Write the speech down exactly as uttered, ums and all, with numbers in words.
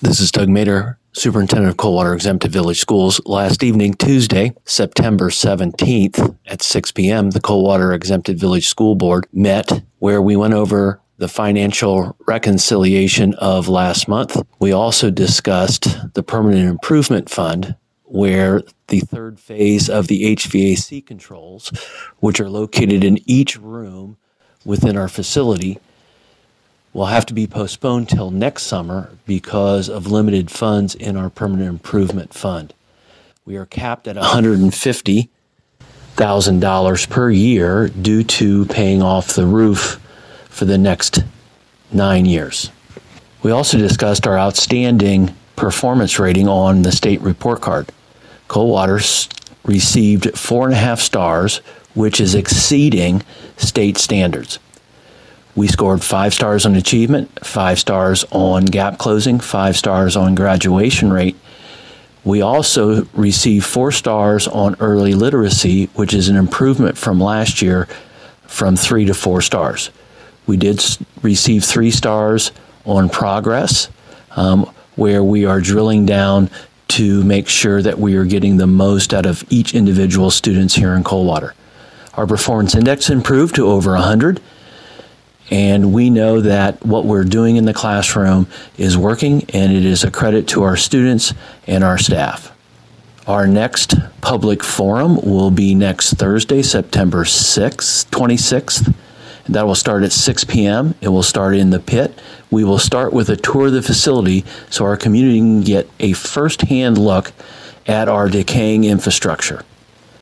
This is Doug Mader, Superintendent of Coldwater Exempted Village Schools. Last evening, Tuesday, September seventeenth at six p.m., the Coldwater Exempted Village School Board met where we went over the financial reconciliation of last month. We also discussed the Permanent Improvement Fund, where the third phase of the H V A C controls, which are located in each room within our facility, will have to be postponed till next summer because of limited funds in our Permanent Improvement Fund. We are capped at one hundred fifty thousand dollars per year due to paying off the roof for the next nine years. We also discussed our outstanding performance rating on the state report card. Coldwater received four and a half stars, which is exceeding state standards. We scored five stars on achievement, five stars on gap closing, five stars on graduation rate. We also received four stars on early literacy, which is an improvement from last year from three to four stars. We did receive three stars on progress, um, where we are drilling down to make sure that we are getting the most out of each individual students here in Coldwater. Our performance index improved to over one hundred. And we know that what we're doing in the classroom is working, and it is a credit to our students and our staff. Our next public forum will be next Thursday, September sixth, twenty-sixth. And that will start at six p.m. It will start in the pit. We will start with a tour of the facility so our community can get a first-hand look at our decaying infrastructure.